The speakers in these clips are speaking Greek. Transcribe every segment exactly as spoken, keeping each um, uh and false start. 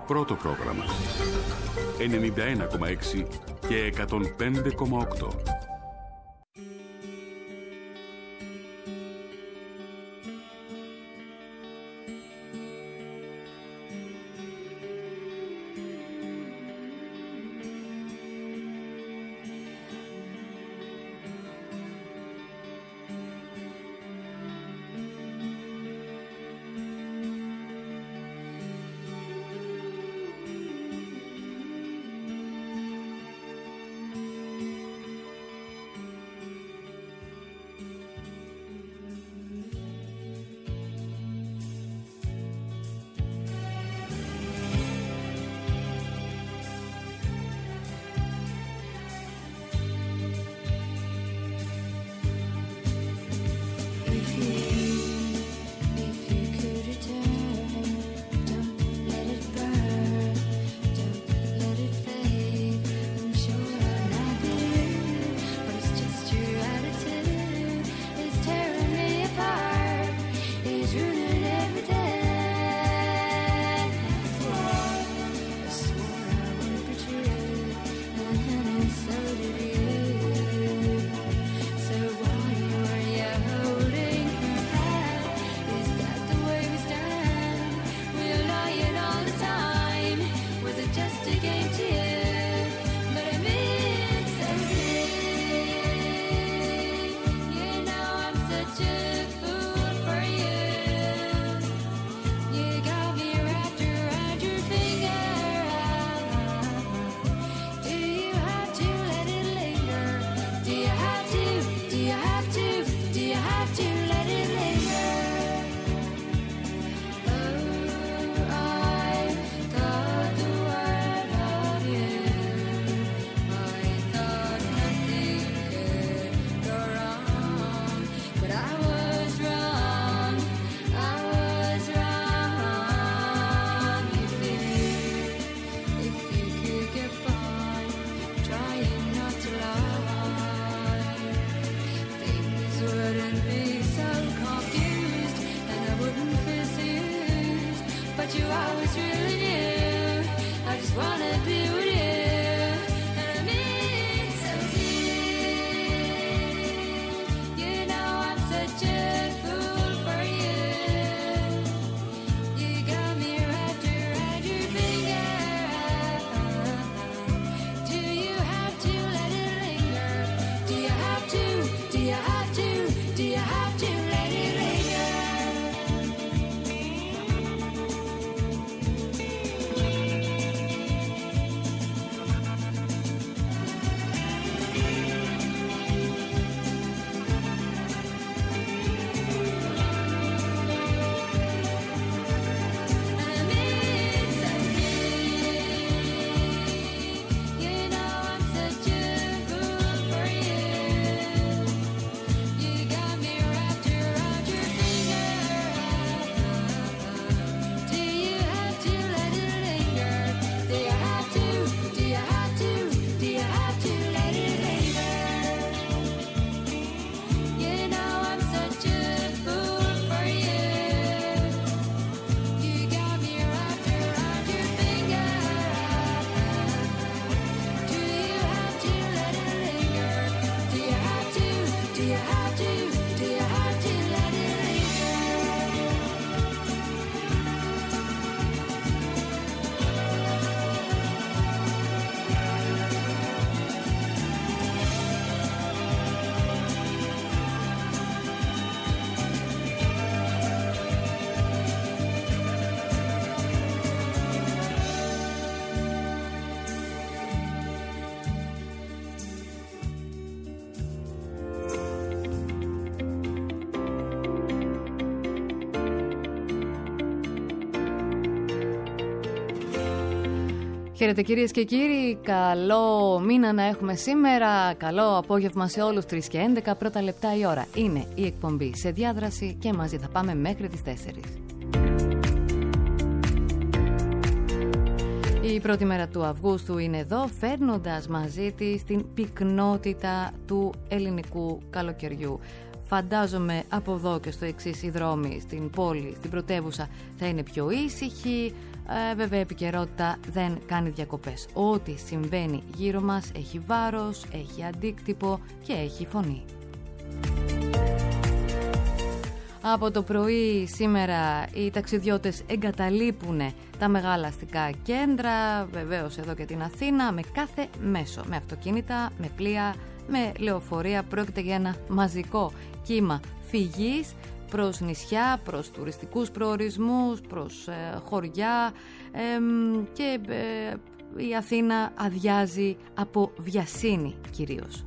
Πρώτο πρόγραμμα. ενενήντα ένα κόμμα έξι και εκατόν πέντε κόμμα οκτώ. Χαίρετε κυρίες και κύριοι, καλό μήνα να έχουμε σήμερα, καλό απόγευμα σε όλους. Τρεις και έντεκα, πρώτα λεπτά η ώρα. Είναι η εκπομπή Σε Διάδραση και μαζί θα πάμε μέχρι τις τέσσερις. Η πρώτη μέρα του Αυγούστου είναι εδώ, φέρνοντας μαζί της την πυκνότητα του ελληνικού καλοκαιριού. Φαντάζομαι από εδώ και στο εξής οι δρόμοι στην πόλη, στην πρωτεύουσα θα είναι πιο ήσυχοι, Ε, βέβαια η επικαιρότητα δεν κάνει διακοπές. Ό,τι συμβαίνει γύρω μας έχει βάρος, έχει αντίκτυπο και έχει φωνή. Από το πρωί σήμερα οι ταξιδιώτες εγκαταλείπουν τα μεγάλα αστικά κέντρα, βεβαίως εδώ και την Αθήνα, με κάθε μέσο, με αυτοκίνητα, με πλοία, με λεωφορεία. Πρόκειται για ένα μαζικό κύμα φυγής προς νησιά, προς τουριστικούς προορισμούς, προς ε, χωριά ε, και ε, η Αθήνα αδειάζει από βιασύνη κυρίως.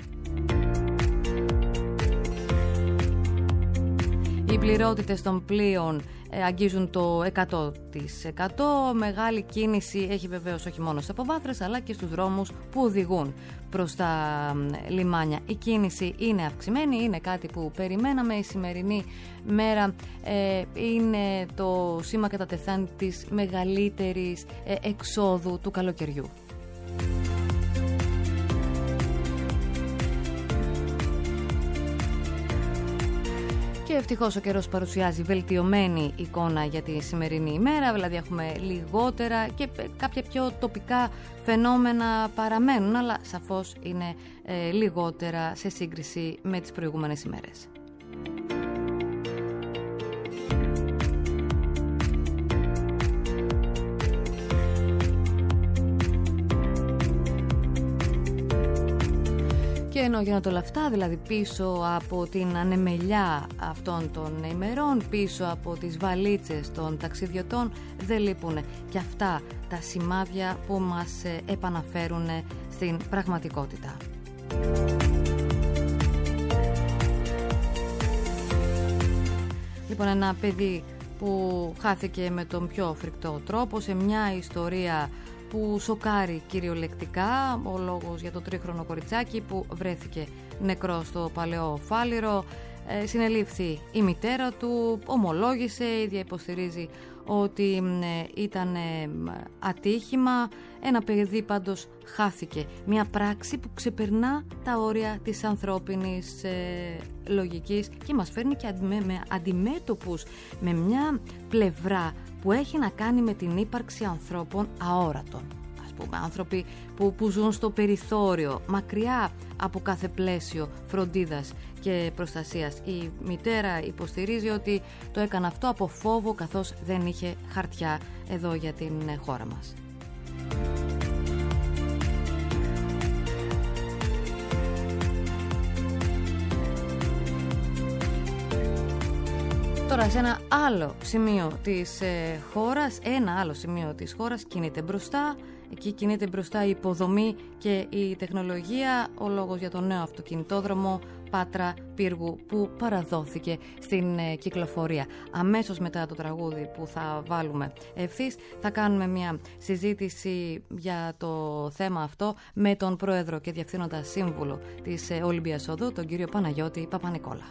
Οι πληρότητες των πλοίων ε, αγγίζουν το εκατό τοις εκατό. Μεγάλη κίνηση έχει βεβαίως όχι μόνο στις αποβάθρες αλλά και στους δρόμους που οδηγούν προς τα ε, λιμάνια. Η κίνηση είναι αυξημένη, είναι κάτι που περιμέναμε. Η σημερινή μέρα ε, είναι το σήμα κατά τεθέν της μεγαλύτερης ε, εξόδου του καλοκαιριού. Και ευτυχώς ο καιρός παρουσιάζει βελτιωμένη εικόνα για τη σημερινή ημέρα, δηλαδή έχουμε λιγότερα και κάποια πιο τοπικά φαινόμενα παραμένουν, αλλά σαφώς είναι ε, λιγότερα σε σύγκριση με τις προηγούμενες ημέρες. Και ενώ γίνονται όλα αυτά, δηλαδή πίσω από την ανεμελιά αυτών των ημερών, πίσω από τις βαλίτσες των ταξιδιωτών, δεν λείπουν και αυτά τα σημάδια που μας επαναφέρουν στην πραγματικότητα. Λοιπόν, ένα παιδί που χάθηκε με τον πιο φρικτό τρόπο σε μια ιστορία που σοκάρει κυριολεκτικά, ο λόγος για το τρίχρονο κοριτσάκι που βρέθηκε νεκρό στο Παλαιό Φάληρο. Ε, συνελήφθη η μητέρα του, ομολόγησε, η ίδια υποστηρίζει ότι ε, ήταν ε, ατύχημα. Ένα παιδί πάντως χάθηκε. Μια πράξη που ξεπερνά τα όρια της ανθρώπινης ε, λογικής και μας φέρνει και με, με αντιμέτωπους με μια πλευρά που έχει να κάνει με την ύπαρξη ανθρώπων αόρατων. Ας πούμε, άνθρωποι που, που ζουν στο περιθώριο, μακριά από κάθε πλαίσιο φροντίδας και προστασίας. Η μητέρα υποστηρίζει ότι το έκανε αυτό από φόβο, καθώς δεν είχε χαρτιά εδώ για την χώρα μας. Τώρα σε ένα άλλο σημείο της ε, χώρας, ένα άλλο σημείο της χώρας κινείται μπροστά. Εκεί κινείται μπροστά η υποδομή και η τεχνολογία. Ο λόγος για τον νέο αυτοκινητόδρομο Πάτρα Πύργου που παραδόθηκε στην ε, κυκλοφορία. Αμέσως μετά το τραγούδι που θα βάλουμε ευθύς θα κάνουμε μια συζήτηση για το θέμα αυτό με τον πρόεδρο και διευθύνοντα σύμβουλο της ε, Ολυμπίας Οδού, τον κύριο Παναγιώτη Παπανικόλα.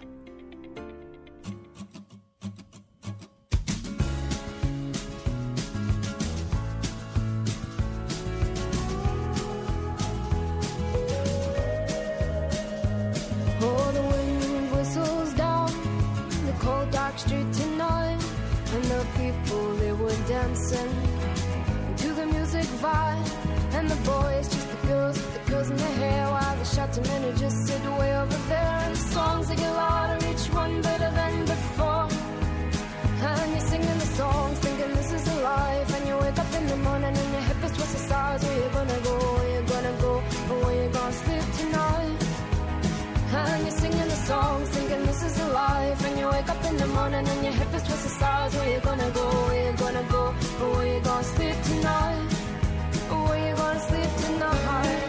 Street tonight, and the people they were dancing to the music vibe, and the boys just the girls with the girls in their hair, while the shouting men who just sit way over there, and the songs they get louder, each one better than before, and you're singing the songs thinking this is a life, and you wake up in the morning and your hip is towards the stars. Where you gonna go, where you gonna go, or where you gonna sleep tonight? And you're singing the songs thinking this is a life, and you wake up in the morning and your hip is towards the stars. Where you gonna go, where you gonna go, or where you gonna sleep tonight, or where you gonna sleep tonight?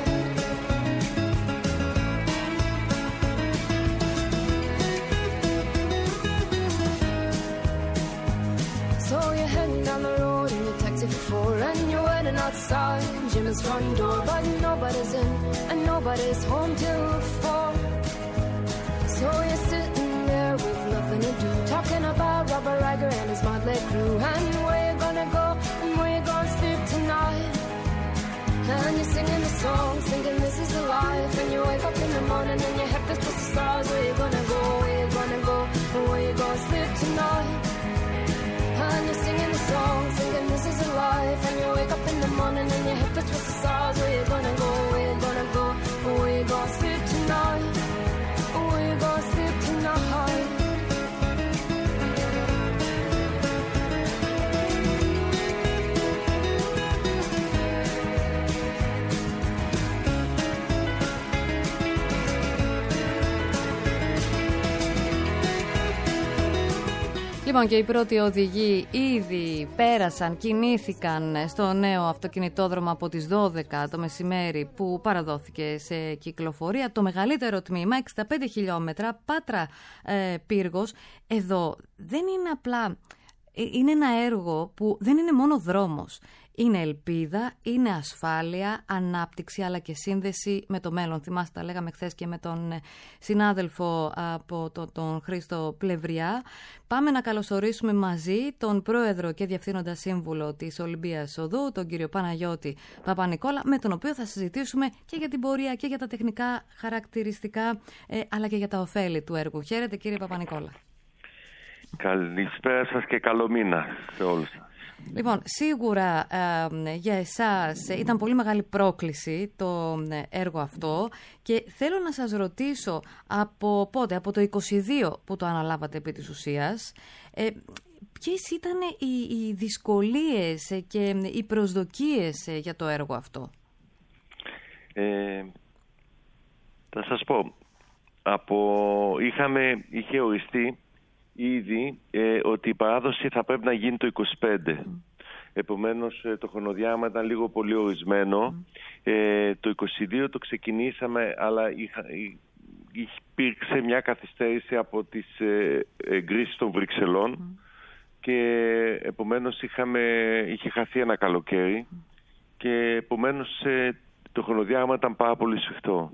So you're heading down the road in your taxi for four, and you're waiting outside Jim's front door, but nobody's in and nobody's home till four. So you're sitting there with nothing to do, talking about Robert Riger and his motley crew, and where you gonna go and where you gonna sleep tonight. And you're singing the songs thinking this is a life, and you wake up in the morning and your head is towards the stars. Where you gonna go, where you gonna go, and where you gonna sleep tonight. And you're singing the songs thinking this is a Λοιπόν, και οι πρώτοι οδηγοί ήδη πέρασαν, κινήθηκαν στο νέο αυτοκινητόδρομο από τις δώδεκα το μεσημέρι που παραδόθηκε σε κυκλοφορία. Το μεγαλύτερο τμήμα, εξήντα πέντε χιλιόμετρα, Πάτρα ε, Πύργος. Εδώ δεν είναι απλά, είναι ένα έργο που δεν είναι μόνο δρόμος. Είναι ελπίδα, είναι ασφάλεια, ανάπτυξη αλλά και σύνδεση με το μέλλον. Θυμάστε, τα λέγαμε χθες και με τον συνάδελφο από τον, τον Χρήστο Πλευριά. Πάμε να καλωσορίσουμε μαζί τον πρόεδρο και διευθύνοντα σύμβουλο της Ολυμπίας Οδού, τον κύριο Παναγιώτη Παπανικόλα, με τον οποίο θα συζητήσουμε και για την πορεία και για τα τεχνικά χαρακτηριστικά, ε, αλλά και για τα ωφέλη του έργου. Χαίρετε, κύριε Παπανικόλα. Καλησπέρα σας και καλό μήνα σε όλους σας. Λοιπόν, σίγουρα ε, για εσάς ήταν πολύ μεγάλη πρόκληση το έργο αυτό και θέλω να σας ρωτήσω από πότε, από το είκοσι δύο που το αναλάβατε επί της ουσίας, ε, ποιες ήταν οι, οι δυσκολίες και οι προσδοκίες για το έργο αυτό? Ε, θα σας πω, από, είχαμε, είχε οριστεί ήδη ε, ότι η παράδοση θα πρέπει να γίνει το είκοσι πέντε. Mm. Επομένως ε, το χρονοδιάγραμμα ήταν λίγο πολύ ορισμένο. Mm. Ε, το είκοσι δύο το ξεκινήσαμε, αλλά είχα, υπήρξε μια καθυστέρηση από τις ε, εγκρίσεις των Βρυξελών mm. και επομένως είχαμε, είχε χαθεί ένα καλοκαίρι mm. και επομένως ε, το χρονοδιάγραμμα ήταν πάρα πολύ σφιχτό.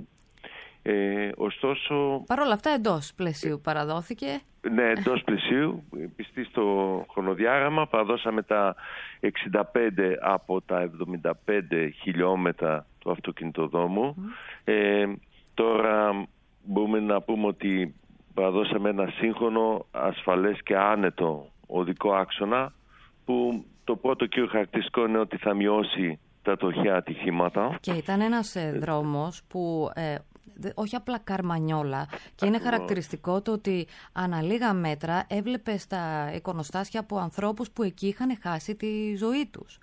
Ε, ωστόσο... Παρ' όλα αυτά εντός πλαισίου παραδόθηκε. Ναι, εντός πλαισίου, πιστή στο χρονοδιάγραμμα. Παραδώσαμε τα εξήντα πέντε από τα εβδομήντα πέντε χιλιόμετρα του αυτοκινητοδρόμου. Mm. Ε, τώρα μπορούμε να πούμε ότι παραδώσαμε ένα σύγχρονο, ασφαλές και άνετο οδικό άξονα, που το πρώτο κύριο χαρακτηριστικό είναι ότι θα μειώσει τα τροχαία ατυχήματα. Και ήταν ένας ε, δρόμος που... Ε, όχι απλά καρμανιόλα, και είναι χαρακτηριστικό το ότι ανά λίγα μέτρα έβλεπε στα εικονοστάσια από ανθρώπους που εκεί είχαν χάσει τη ζωή τους.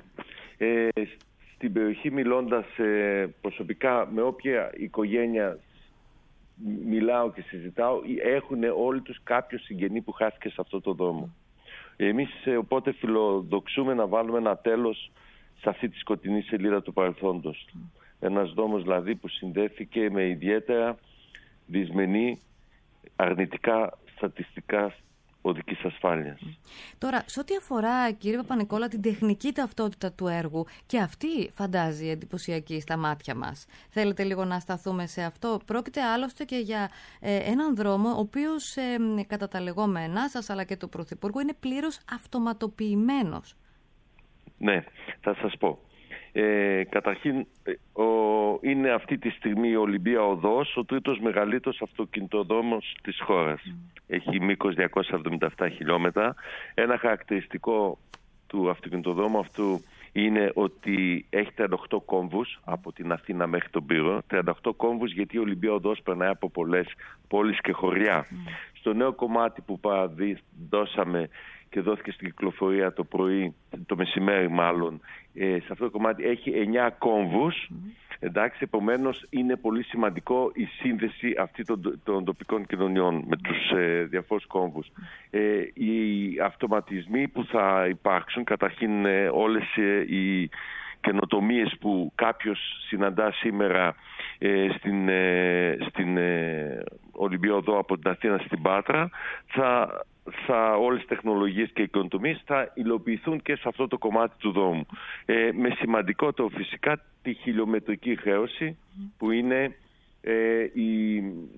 Ε, στην περιοχή, μιλώντας ε, προσωπικά με όποια οικογένεια μιλάω και συζητάω, έχουν όλοι τους κάποιο συγγενή που χάθηκε σε αυτό το δρόμο. Εμείς ε, οπότε φιλοδοξούμε να βάλουμε ένα τέλος σε αυτή τη σκοτεινή σελίδα του παρελθόντος. Ένας δρόμος δηλαδή που συνδέθηκε με ιδιαίτερα δυσμενή αρνητικά στατιστικά οδικής ασφάλειας. Τώρα, σε ό,τι αφορά, κύριε Παπανικόλα, την τεχνική ταυτότητα του έργου, και αυτή φαντάζει εντυπωσιακή στα μάτια μας. Θέλετε λίγο να σταθούμε σε αυτό? Πρόκειται άλλωστε και για ε, έναν δρόμο ο οποίος ε, κατά τα λεγόμενά σας αλλά και του Πρωθυπουργού είναι πλήρως αυτοματοποιημένος. Ναι, θα σας πω. Ε, καταρχήν ο, είναι αυτή τη στιγμή η Ολυμπία Οδός ο τρίτος μεγαλύτερος αυτοκινητοδρόμος της χώρας. Mm. Έχει μήκος διακόσια εβδομήντα επτά χιλιόμετρα. Ένα χαρακτηριστικό του αυτοκινητοδρόμου αυτού είναι ότι έχει τριάντα οκτώ κόμβους από την Αθήνα μέχρι τον Πύργο. τριάντα οκτώ κόμβους γιατί η Ολυμπία Οδός περνάει από πολλές πόλεις και χωριά. Mm. Στο νέο κομμάτι που παραδώσαμε και δόθηκε στην κυκλοφορία το πρωί, το μεσημέρι μάλλον, ε, σε αυτό το κομμάτι έχει εννιά κόμβους. Mm. Εντάξει, επομένως είναι πολύ σημαντικό η σύνδεση αυτή των, των τοπικών κοινωνιών με τους ε, διαφόρους κόμβους. Ε, οι αυτοματισμοί που θα υπάρξουν, καταρχήν ε, όλες ε, οι καινοτομίες που κάποιος συναντά σήμερα ε, στην, ε, στην ε, Ολυμπία Οδό από την Αθήνα στην Πάτρα, θα... Θα, όλες τις τεχνολογίες και οι καινοτομίες θα υλοποιηθούν και σε αυτό το κομμάτι του δρόμου. Ε, με σημαντικότερο φυσικά τη χιλιομετρική χρέωση που είναι ε, η,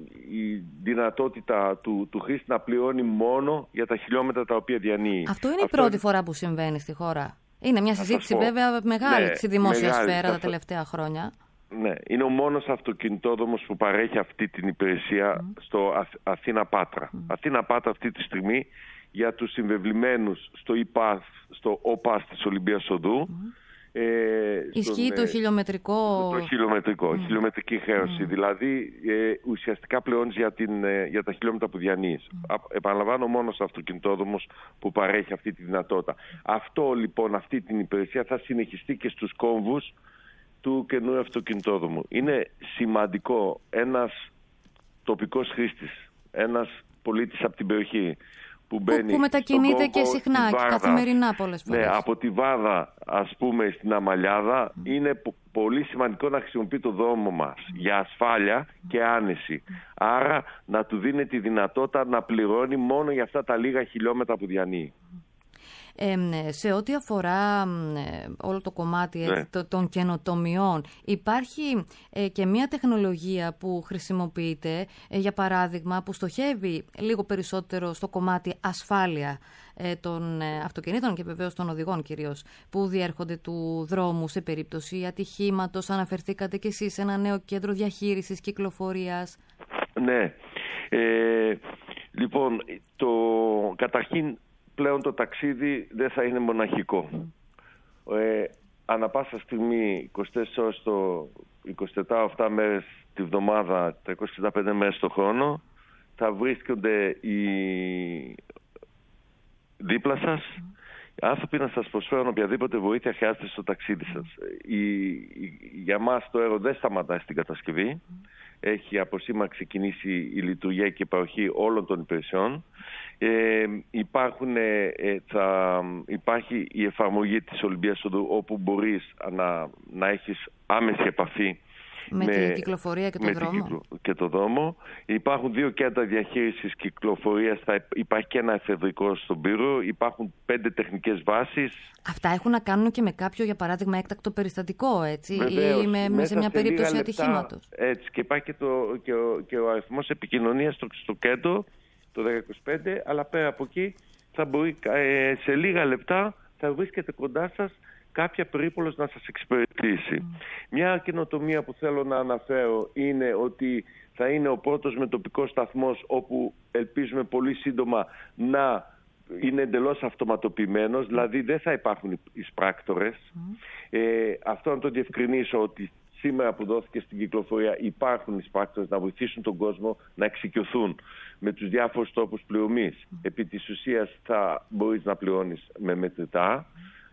η δυνατότητα του, του χρήστη να πληρώνει μόνο για τα χιλιόμετρα τα οποία διανύει. Αυτό είναι αυτό η πρώτη είναι... φορά που συμβαίνει στη χώρα. Είναι μια συζήτηση βέβαια μεγάλη ναι, στη δημόσια μεγάλη, σφαίρα τα τελευταία χρόνια. Ναι, είναι ο μόνος αυτοκινητόδρομος που παρέχει αυτή την υπηρεσία mm. στο Αθ, Αθήνα-Πάτρα. Mm. Αθήνα-Πάτρα αυτή τη στιγμή για τους συμβεβλημένους στο ΙΠΑΘ, στο ΟΠΑΣ της Ολυμπίας Οδού. Mm. Ε, Ισχύει στον, το χιλιομετρικό... Το χιλιομετρικό, mm. χιλιομετρική χρέωση. Mm. Δηλαδή ε, ουσιαστικά πληρώνεις για, την, ε, για τα χιλιόμετρα που διανύεις. Mm. Επαναλαμβάνω, μόνος αυτοκινητόδρομος που παρέχει αυτή τη δυνατότητα. Αυτό λοιπόν, αυτή την υπηρεσία θα συνεχιστεί και στους κόμβους του καινούριου αυτοκινητόδρομου. Είναι σημαντικό ένας τοπικός χρήστης, ένας πολίτης από την περιοχή, που μπαίνει που, που μετακινείται στον και κόμπο, συχνά και καθημερινά πολλές φορές. Ναι, από τη Βάδα, ας πούμε, στην Αμαλιάδα, mm. είναι πολύ σημαντικό να χρησιμοποιεί το δρόμο μας mm. για ασφάλεια και άνεση. Mm. Άρα να του δίνει τη δυνατότητα να πληρώνει μόνο για αυτά τα λίγα χιλιόμετρα που διανύει. Ε, σε ό,τι αφορά ε, όλο το κομμάτι έτσι, ναι. το, των καινοτομιών, υπάρχει ε, και μια τεχνολογία που χρησιμοποιείται, ε, για παράδειγμα, που στοχεύει λίγο περισσότερο στο κομμάτι ασφάλεια ε, των ε, αυτοκινήτων και βεβαίως των οδηγών κυρίως, που διέρχονται του δρόμου σε περίπτωση ατυχήματος. Αναφερθήκατε κι εσείς σε ένα νέο κέντρο διαχείρισης κυκλοφορίας. Ναι. Ε, λοιπόν, το καταρχήν πλέον το ταξίδι δεν θα είναι μοναχικό. Ε, ανά πάσα στιγμή, είκοσι τέσσερις ώρες το είκοσι τέσσερις επτά μέρες τη βδομάδα, τριακόσιες εξήντα πέντε μέρες το χρόνο, θα βρίσκονται οι... δίπλα σας οι άνθρωποι να σας προσφέρουν οποιαδήποτε βοήθεια χρειάζεται στο ταξίδι σας. Η... Για μας το έργο δεν σταματάει στην κατασκευή. Έχει από σήμερα ξεκινήσει η λειτουργία και η παροχή όλων των υπηρεσιών. Ε, υπάρχουν, ε, θα, υπάρχει η εφαρμογή της Ολυμπίας Οδού, όπου μπορείς να, να έχεις άμεση επαφή με, με την κυκλοφορία και το, δρόμο. Κυκλο, και το δρόμο. Υπάρχουν δύο κέντρα διαχείρισης κυκλοφορίας, θα υπάρχει και ένα εφεδρικό στον Πύρο, υπάρχουν πέντε τεχνικές βάσεις. Αυτά έχουν να κάνουν και με κάποιο, για παράδειγμα, έκτακτο περιστατικό, έτσι, βεβαίως, ή με, με σε μια περίπτωση ατυχήματος. Έτσι, και υπάρχει και, το, και, ο, και ο αριθμός επικοινωνίας στο, στο κέντρο, το δέκα είκοσι πέντε, αλλά πέρα από εκεί θα μπορεί, ε, σε λίγα λεπτά θα βρίσκεται κοντά σας κάποια περίπολος να σας εξυπηρετήσει. Mm. Μια καινοτομία που θέλω να αναφέρω είναι ότι θα είναι ο πρώτος μετοπικός σταθμός, όπου ελπίζουμε πολύ σύντομα να είναι εντελώς αυτοματοποιημένος, δηλαδή δεν θα υπάρχουν εισπράκτορες. Mm. Ε, αυτό να το διευκρινίσω, ότι σήμερα που δόθηκε στην κυκλοφορία υπάρχουν εισπράκτορες να βοηθήσουν τον κόσμο να εξοικειωθούν με τους διάφορους τρόπους πληρωμής. Mm. Επί της ουσίας θα μπορείς να πληρώνεις με μετρητά,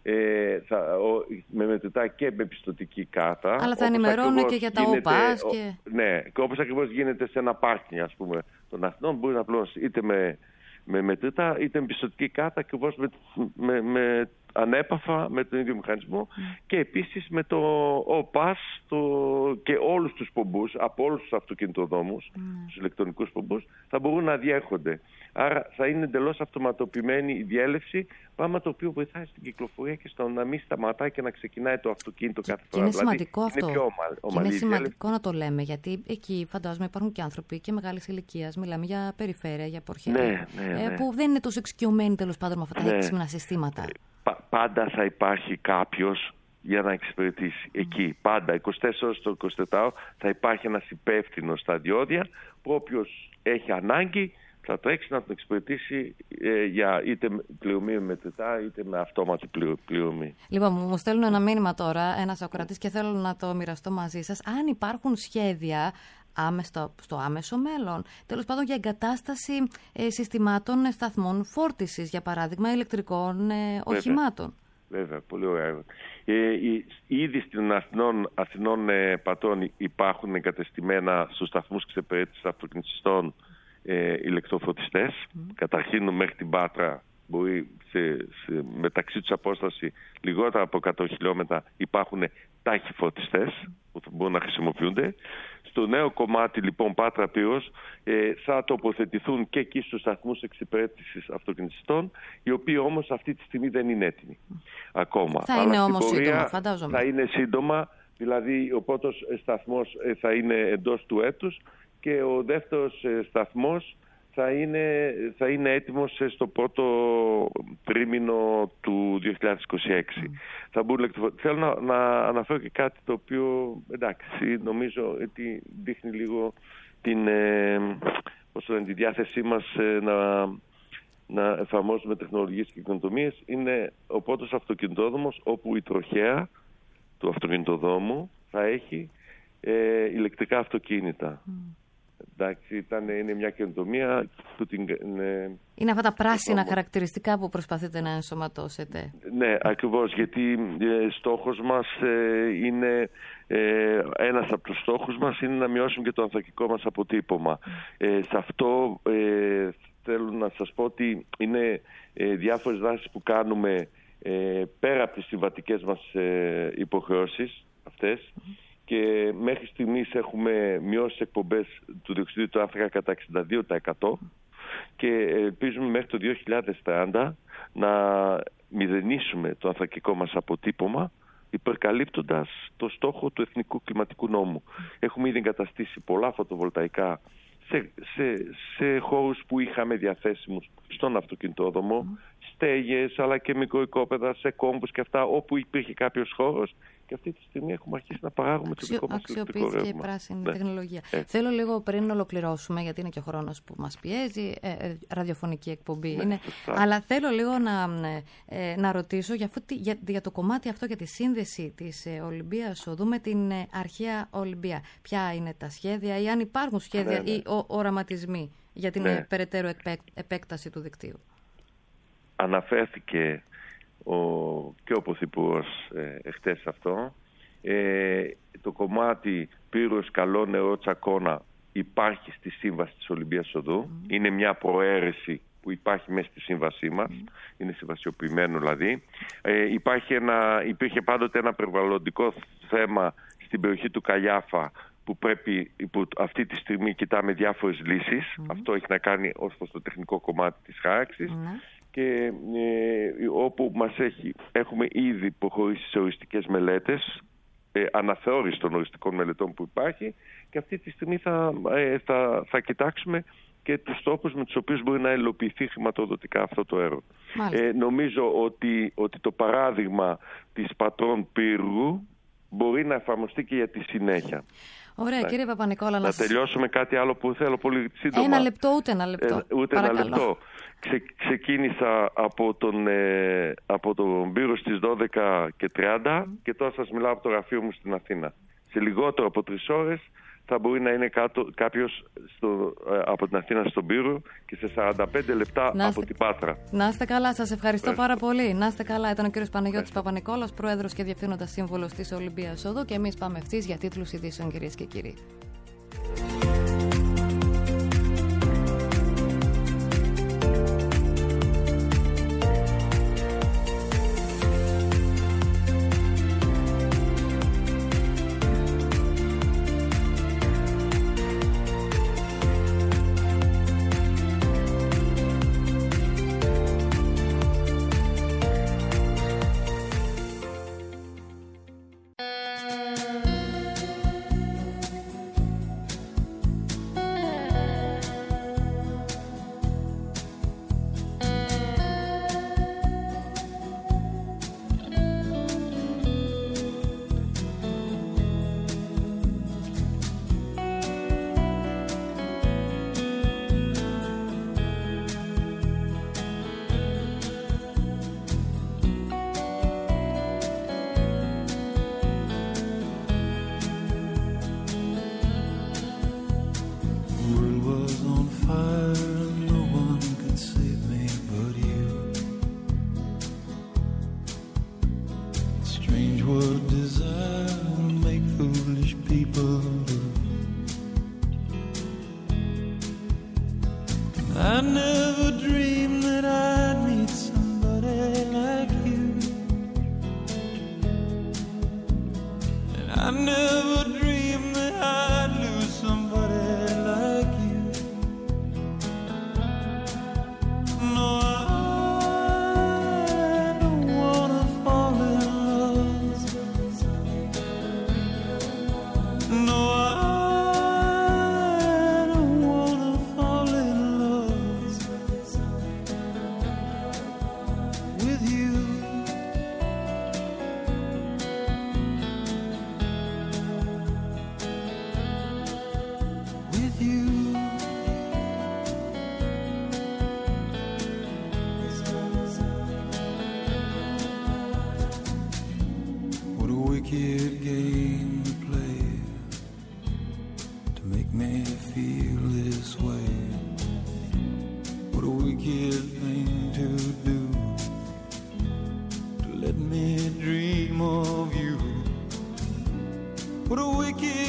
ε, θα, ο, με μετρητά και με πιστωτική κάρτα. Αλλά θα ενημερώνουν και για τα ΟΠΑΣ. Και... Ναι, και όπως ακριβώς γίνεται σε ένα πάρκινγκ, ας πούμε, των Αθηνών, μπορείς να πληρώσεις είτε με, με μετρητά είτε με πιστωτική κάρτα, ακριβώς με, με, με ανέπαφα με τον ίδιο μηχανισμό. Mm. Και επίσης με το ΟΠΑΣ το... και όλους τους πομπούς, από όλους τους αυτοκινητοδρόμους, mm. τους ηλεκτρονικούς πομπούς, θα μπορούν να διέρχονται. Άρα θα είναι εντελώς αυτοματοποιημένη η διέλευση, πράγμα το οποίο βοηθάει στην κυκλοφορία και στο να μην σταματάει και να ξεκινάει το αυτοκίνητο κάθε φορά. Είναι δηλαδή, σημαντικό είναι αυτό. Πιο ομαλ, ομαλή είναι σημαντικό διέλευση. Να το λέμε, γιατί εκεί φαντάζομαι υπάρχουν και άνθρωποι και μεγάλης ηλικίας, μιλάμε για περιφέρεια, για πορχέρια, ναι, ναι, ναι. ε, που δεν είναι τόσο εξοικειωμένοι τέλος πάντων με αυτά τα ναι. έξυπνα συστήματα. Πάντα θα υπάρχει κάποιος για να εξυπηρετήσει. Mm. Εκεί πάντα, είκοσι τέσσερις ώρες το εικοσιτετράωρο, θα υπάρχει ένας υπεύθυνος στα διόδια, που όποιος έχει ανάγκη θα τρέξει να τον εξυπηρετήσει ε, για είτε πληρωμή με μετρητά είτε με αυτόματη πληρωμή. Λοιπόν, μου στέλνουν ένα μήνυμα τώρα ένας ακροατής και θέλω να το μοιραστώ μαζί σας. Αν υπάρχουν σχέδια άμεστο, στο άμεσο μέλλον, τέλος πάντων, για εγκατάσταση ε, συστημάτων ε, σταθμών φόρτισης, για παράδειγμα ηλεκτρικών ε, οχημάτων. Βέβαια, πολύ ωραία. Ε, ήδη στην Αθηνών, Αθηνών ε, πατών υπάρχουν εγκατεστημένα στους σταθμούς εξυπηρέτησης αυτοκινητιστών ε, ηλεκτροφωτιστές. Mm. Καταρχήν μέχρι την Πάτρα μπορεί σε, σε, μεταξύ τους απόσταση λιγότερα από εκατό χιλιόμετρα υπάρχουν τάχυφωτιστές mm. που θα μπορούν να χρησιμοποιούνται. Στο νέο κομμάτι λοιπόν Πάτρα Πύρος ε, θα τοποθετηθούν και εκεί στους σταθμούς εξυπηρέτησης αυτοκινητιστών, οι οποίοι όμως αυτή τη στιγμή δεν είναι έτοιμοι ακόμα. Θα είναι όμως σύντομα, φαντάζομαι. Θα είναι σύντομα, δηλαδή ο πρώτος σταθμός θα είναι εντός του έτους και ο δεύτερος σταθμός θα είναι, θα είναι έτοιμος στο πρώτο τρίμηνο του δύο χιλιάδες είκοσι έξι. Mm. Θα μπορούν, θέλω να, να αναφέρω και κάτι το οποίο, εντάξει, νομίζω ότι δείχνει λίγο την, ε, πώς λένε, τη διάθεσή μας ε, να, να εφαρμόσουμε τεχνολογίες και καινοτομίες. Είναι ο πρώτος αυτοκινητόδρομος όπου η τροχέα του αυτοκινητοδρόμου θα έχει ε, ηλεκτρικά αυτοκίνητα. Mm. Εντάξει, ήταν, είναι μια καινοτομία που την... Ναι, είναι αυτά τα πράσινα όμως χαρακτηριστικά που προσπαθείτε να ενσωματώσετε. Ναι, ακριβώς, γιατί ε, στόχος μας ε, είναι, ε, ένας από τους στόχους μας είναι να μειώσουμε και το ανθρακικό μας αποτύπωμα. Mm. Ε, σε αυτό ε, θέλω να σας πω ότι είναι ε, διάφορες δράσεις που κάνουμε ε, πέρα από τις συμβατικές μας ε, υποχρεώσεις αυτές mm-hmm. και μέχρι στιγμής έχουμε μειώσει εκπομπές του διοξειδίου του άνθρακα κατά εξήντα δύο τοις εκατό και ελπίζουμε μέχρι το δύο χιλιάδες τριάντα να μηδενίσουμε το ανθρακικό μας αποτύπωμα υπερκαλύπτοντας το στόχο του Εθνικού Κλιματικού Νόμου. Έχουμε ήδη εγκαταστήσει πολλά φωτοβολταϊκά σε, σε, σε χώρους που είχαμε διαθέσιμους στον αυτοκινητόδρομο, mm. στέγες αλλά και μικροοικόπεδα, σε κόμβους και αυτά, όπου υπήρχε κάποιος χώρος. Και αυτή τη στιγμή έχουμε αρχίσει να παράγουμε το δικό μας ηλεκτρικό ρεύμα. Αξιοποιήθηκε η πράσινη ναι. τεχνολογία. Ε. Θέλω λίγο πριν ολοκληρώσουμε, γιατί είναι και ο χρόνος που μας πιέζει, ε, ε, ραδιοφωνική εκπομπή ναι, είναι. Αλλά θέλω λίγο να, ε, να ρωτήσω για, αυτό, για, για το κομμάτι αυτό, για τη σύνδεση της ε, Ολυμπίας Οδού με την ε, αρχαία Ολυμπία. Ποια είναι τα σχέδια ή αν υπάρχουν σχέδια ναι, ναι. ή ο, οραματισμοί για την ναι. ε, περαιτέρω επέκ, επέκταση του δικτύου. Αναφέρθηκε ο, και ο Πρωθυπουργός ε, εχθές αυτό. Ε, το κομμάτι Πύρος, Καλό Νερό, Τσακώνα υπάρχει στη σύμβαση της Ολυμπίας Οδού. Mm. Είναι μια προαίρεση που υπάρχει μέσα στη σύμβασή μας. Mm. Είναι συμβασιοποιημένο δηλαδή. Ε, υπάρχει ένα, υπήρχε πάντοτε ένα περιβαλλοντικό θέμα στην περιοχή του Καλιάφα που πρέπει, που αυτή τη στιγμή κοιτάμε διάφορες λύσεις. Mm. Αυτό έχει να κάνει ως προς το τεχνικό κομμάτι της χάραξης. Mm. Και ε, όπου μας έχει, έχουμε ήδη προχωρήσει σε οριστικές μελέτες, ε, αναθεώρηση των οριστικών μελετών που υπάρχει και αυτή τη στιγμή θα, ε, θα, θα κοιτάξουμε και τους τρόπους με τους οποίους μπορεί να υλοποιηθεί χρηματοδοτικά αυτό το έργο. Ε, νομίζω ότι, ότι το παράδειγμα της Πατρών Πύργου μπορεί να εφαρμοστεί και για τη συνέχεια. Ωραία, να, κύριε Παπα-Νικόλα. Να, να τελειώσουμε κάτι άλλο που θέλω πολύ σύντομα. Ένα λεπτό, ούτε ένα λεπτό. Ε, ούτε Παρακαλώ. ένα λεπτό. Ξε, ξεκίνησα από τον, ε, από τον Πύρο στις δώδεκα και τριάντα mm. και τώρα σας μιλάω από το γραφείο μου στην Αθήνα. Σε λιγότερο από τρεις ώρες θα μπορεί να είναι κάτω, κάποιος στο, ε, από την Αθήνα στον Πύρο και σε σαράντα πέντε λεπτά να από την Πάτρα. Να είστε καλά, σας ευχαριστώ Ευχαριστώ. πάρα πολύ. Να είστε καλά. Ήταν ο κύριος Παναγιώτης Παπα-Νικόλας, πρόεδρος και διευθύνοντας σύμβουλος της Ολυμπίας Οδού και εμείς πάμε ευθύς για τίτλους ειδήσεων, κυρίες και κύριοι.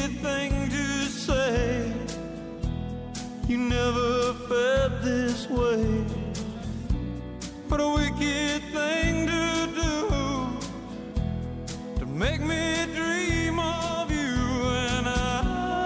You never felt this way. make me dream of you, and I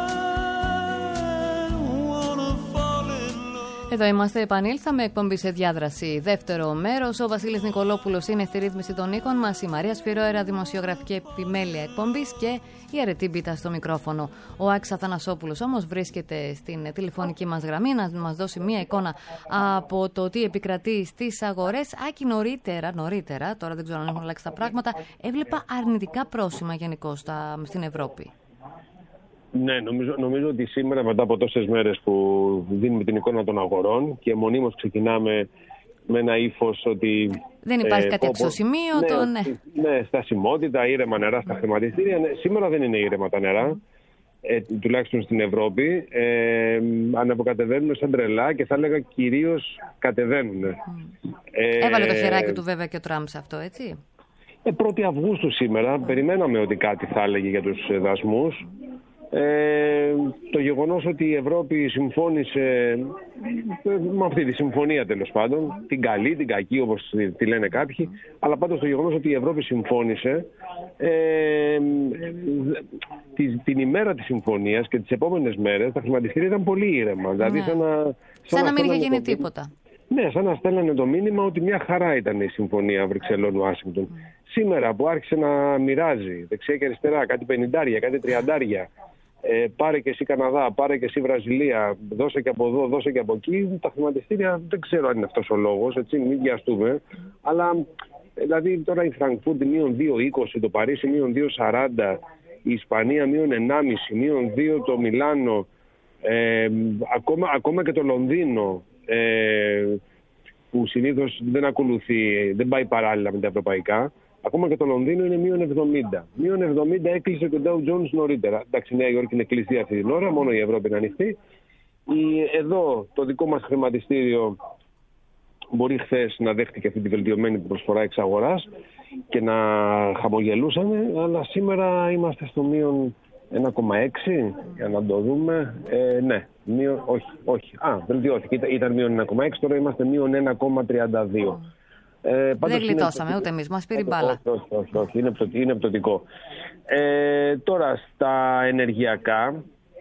wanna fall in love. Εδώ είμαστε, επανήλθαμε, εκπομπή σε διάδραση. Δεύτερο μέρος, ο Βασίλης Νικολόπουλος είναι στη ρύθμιση των οίκων μας, η Μαρία Σφυρόερα, δημοσιογραφική επιμέλεια εκπομπής, και η Αρετή Μπίτα στο μικρόφωνο. Ο Άκης Αθανασόπουλος όμως βρίσκεται στην τηλεφωνική μας γραμμή να μας δώσει μία εικόνα από το τι επικρατεί στις αγορές. Άκη, νωρίτερα, νωρίτερα, τώρα δεν ξέρω αν έχουν αλλάξει τα πράγματα, έβλεπα αρνητικά πρόσημα γενικώς στην Ευρώπη. Ναι, νομίζω, νομίζω ότι σήμερα, μετά από τόσες μέρες που δίνουμε την εικόνα των αγορών και μονίμως ξεκινάμε με ένα ύφος ότι... Δεν υπάρχει ε, κατέψω σημείο. Ναι, το, ναι. ναι, στασιμότητα, ήρεμα νερά στα χρηματιστήρια. Ναι, σήμερα δεν είναι ήρεμα τα νερά, ε, τουλάχιστον στην Ευρώπη. Ε, αναποκατεβαίνουν σαν τρελά και θα έλεγα κυρίως κατεβαίνουν. Mm. Ε, Έβαλε το χεράκι του βέβαια και ο Τραμπ σε αυτό, έτσι. Ε, πρώτη Αυγούστου σήμερα, περιμέναμε ότι κάτι θα έλεγε για τους δασμούς. Ε, το γεγονός ότι η Ευρώπη συμφώνησε με αυτή τη συμφωνία, τέλος πάντων, την καλή, την κακή, όπως τη λένε κάποιοι, αλλά πάντως το γεγονός ότι η Ευρώπη συμφώνησε ε, τη, την ημέρα της συμφωνίας και τις επόμενες μέρες τα χρηματιστήρια ήταν πολύ ήρεμα. Δηλαδή, ναι. σαν να, σαν σαν να να μην είχε γίνει το... τίποτα. Ναι, σαν να στέλνανε το μήνυμα ότι μια χαρά ήταν η συμφωνία Βρυξελών-Ουάσιγκτον. Mm. Σήμερα που άρχισε να μοιράζει δεξιά και αριστερά κάτι πενηντάρια, κάτι τριαντάρια, ε, πάρε και εσύ Καναδά, πάρε και εσύ Βραζιλία, δώσε και από εδώ, δώσε και από εκεί, τα χρηματιστήρια δεν ξέρω αν είναι αυτός ο λόγος, έτσι, μην βιαστούμε. Mm. Αλλά δηλαδή τώρα η Φραγκφούρτη μείον δύο είκοσι, το Παρίσι μείον δύο σαράντα, η Ισπανία μείον ενάμιση, μείον δύο το Μιλάνο, ε, ακόμα, ακόμα και το Λονδίνο. Ε, που συνήθως δεν ακολουθεί, δεν πάει παράλληλα με τα ευρωπαϊκά. Ακόμα και το Λονδίνο είναι μείον εβδομήντα. Μείον εβδομήντα έκλεισε το Dow Jones νωρίτερα. Εντάξει, η Νέα Υόρκη είναι κλειστή αυτή την ώρα, μόνο η Ευρώπη είναι ανοιχτή. Η, εδώ το δικό μας χρηματιστήριο μπορεί χθες να δέχτηκε αυτή τη βελτιωμένη προσφορά εξ αγοράς και να χαμογελούσαμε, αλλά σήμερα είμαστε στο μείον ένα κόμμα έξι, για να το δούμε. Ε, ναι, μείον, όχι, όχι. Α, βελτιώθηκε. Ήταν, ήταν μείον ένα κόμμα έξι, τώρα είμαστε μείον ένα κόμμα τριάντα δύο. Ε, δεν γλιτώσαμε ούτε εμείς, μας πήρε μπάλα. Όχι, όχι, όχι, όχι. Είναι, πτωτικό, είναι πτωτικό. Ε, τώρα, στα ενεργειακά,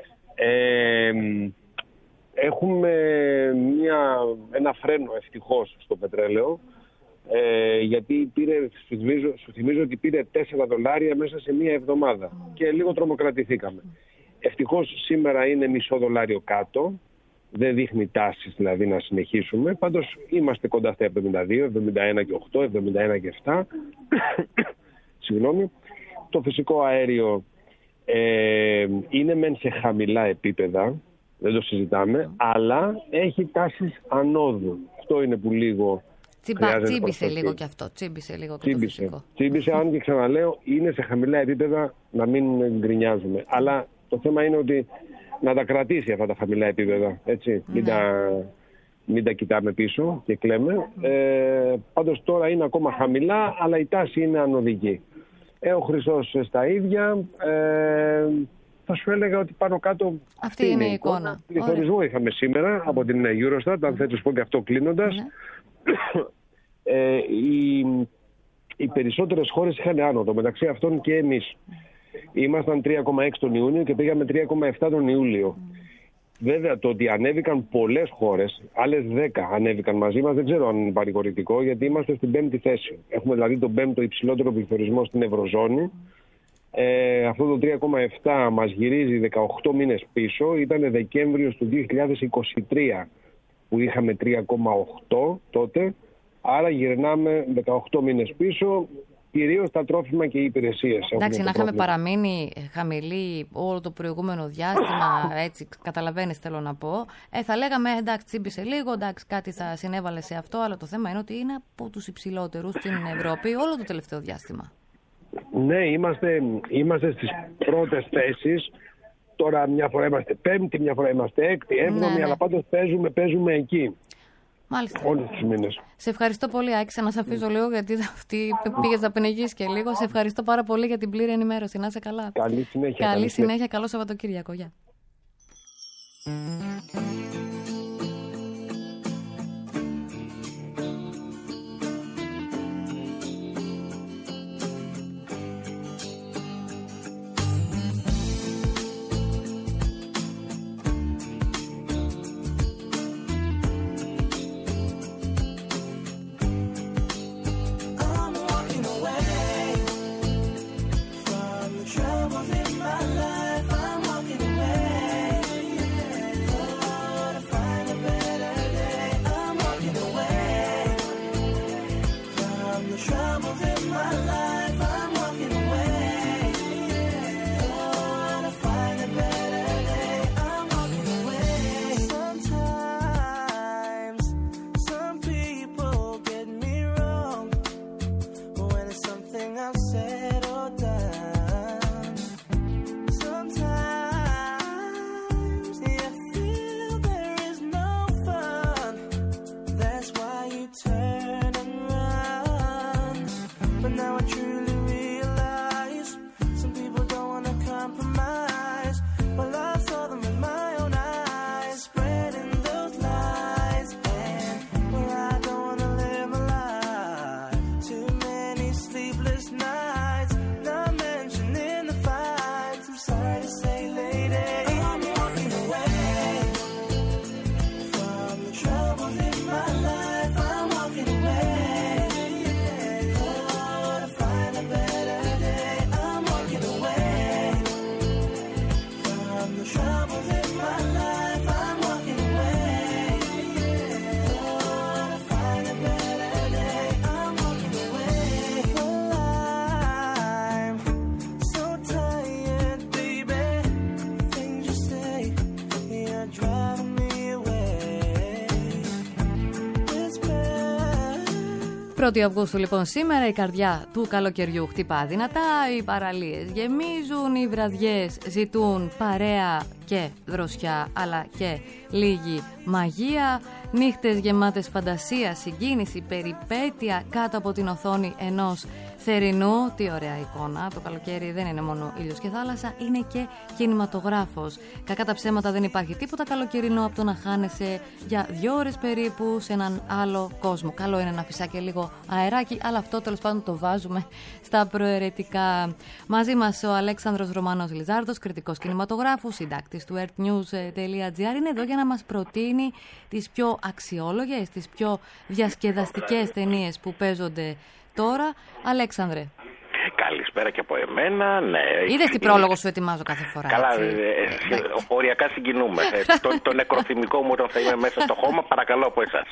ε, έχουμε μια, ένα φρένο ευτυχώς στο πετρέλαιο, ε, γιατί πήρε, σου, θυμίζω, σου θυμίζω ότι πήρε τέσσερα δολάρια μέσα σε μία εβδομάδα mm. και λίγο τρομοκρατηθήκαμε. Mm. Ευτυχώς σήμερα είναι μισό δολάριο κάτω, δεν δείχνει τάσεις δηλαδή να συνεχίσουμε, πάντως είμαστε κοντά στα εβδομήντα δύο, εβδομήντα ένα και οκτώ, εβδομήντα ένα και επτά. Συγγνώμη. Το φυσικό αέριο ε, είναι μεν σε χαμηλά επίπεδα, δεν το συζητάμε, mm. αλλά έχει τάσεις ανόδου. Αυτό είναι που λίγο... Τσιμπα, τσίμπησε λίγο κι αυτό, τσίμπησε λίγο και τσίμπησε. το φυσικό. Τσίμπησε, αν και ξαναλέω, είναι σε χαμηλά επίπεδα, να μην γκρινιάζουμε. Αλλά το θέμα είναι ότι να τα κρατήσει αυτά τα χαμηλά επίπεδα, έτσι. Ναι. Μην, τα, μην τα κοιτάμε πίσω και κλαίμε. Mm. Ε, πάντως τώρα είναι ακόμα χαμηλά, αλλά η τάση είναι ανωδική. Ε, ο Χρυσός στα ίδια. Ε, θα σου έλεγα ότι πάνω κάτω αυτή, αυτή είναι η εικόνα. εικόνα. Πληθωρισμό είχαμε σήμερα mm. από την Eurostat, αν θες να σου πω και αυτό κλείνοντας. Mm. Ε, οι, οι περισσότερες χώρες είχαν άνοδο, μεταξύ αυτών και εμείς. Ήμασταν τρία κόμμα έξι τον Ιούνιο και πήγαμε τρία κόμμα επτά τον Ιούλιο. Mm. Βέβαια, το ότι ανέβηκαν πολλές χώρες, άλλες δέκα ανέβηκαν μαζί μας, δεν ξέρω αν είναι παρηγορητικό, γιατί είμαστε στην πέμπτη θέση. Έχουμε δηλαδή τον πέμπτο υψηλότερο πληθωρισμό στην Ευρωζώνη. Mm. Ε, αυτό το τρία κόμμα επτά μας γυρίζει δεκαοκτώ μήνες πίσω. Ήταν Δεκέμβριος του δύο χιλιάδες είκοσι τρία που είχαμε τρία κόμμα οκτώ τότε. Άρα γυρνάμε δεκαοκτώ μήνες πίσω, κυρίως τα τρόφιμα και οι υπηρεσίες. Εντάξει, να είχαμε παραμείνει χαμηλοί όλο το προηγούμενο διάστημα, έτσι καταλαβαίνεις θέλω να πω, ε, θα λέγαμε εντάξει τσίμπησε λίγο, εντάξει κάτι θα συνέβαλε σε αυτό, αλλά το θέμα είναι ότι είναι από τους υψηλότερους στην Ευρώπη όλο το τελευταίο διάστημα. Ναι, είμαστε, είμαστε στις πρώτες θέσεις. Τώρα μια φορά είμαστε πέμπτη, μια φορά είμαστε έκτη, έβδομη, ναι, ναι. αλλά πάντως παίζουμε, παίζουμε εκεί. Μάλιστα. Όλους τους μήνες. Σε ευχαριστώ πολύ, Άκη. Να σε αφήσω λίγο, γιατί αυτή πήγες να πνιγείς και λίγο. Σε ευχαριστώ πάρα πολύ για την πλήρη ενημέρωση. Να είσαι καλά. Καλή συνέχεια. Καλή, καλή συνέχεια. Καλό Σαββατοκύριακο. Γεια. πρώτη Αυγούστου λοιπόν σήμερα, η καρδιά του καλοκαιριού χτυπά δυνατά, οι παραλίες γεμίζουν, οι βραδιές ζητούν παρέα και δροσιά αλλά και λίγη μαγεία, νύχτες γεμάτες φαντασία, συγκίνηση, περιπέτεια κάτω από την οθόνη ενός θερινού. Τι ωραία εικόνα, το καλοκαίρι δεν είναι μόνο ήλιος και θάλασσα, είναι και κινηματογράφος. Κακά τα ψέματα, δεν υπάρχει τίποτα καλοκαιρινό από το να χάνεσαι για δύο ώρες περίπου σε έναν άλλο κόσμο. Καλό είναι να φυσά και λίγο αεράκι, αλλά αυτό τέλος πάντων το βάζουμε στα προαιρετικά. Μαζί μας ο Αλέξανδρος Ρωμανός Λιζάρδος, κριτικός κινηματογράφου, συντάκτης του earthnews τελεία gr, είναι εδώ για να μας προτείνει τις πιο αξιόλογες, τις πιο διασκεδαστικές ταινίες που παίζονται τώρα. Αλέξανδρε. Καλησπέρα και από εμένα. Ναι, είδες τι πρόλογο σου ετοιμάζω κάθε φορά. Καλά, ε, ε, οριακά συγκινούμε. ε, το, το νεκροθυμικό μου όταν θα είμαι μέσα στο χώμα, παρακαλώ από εσάς.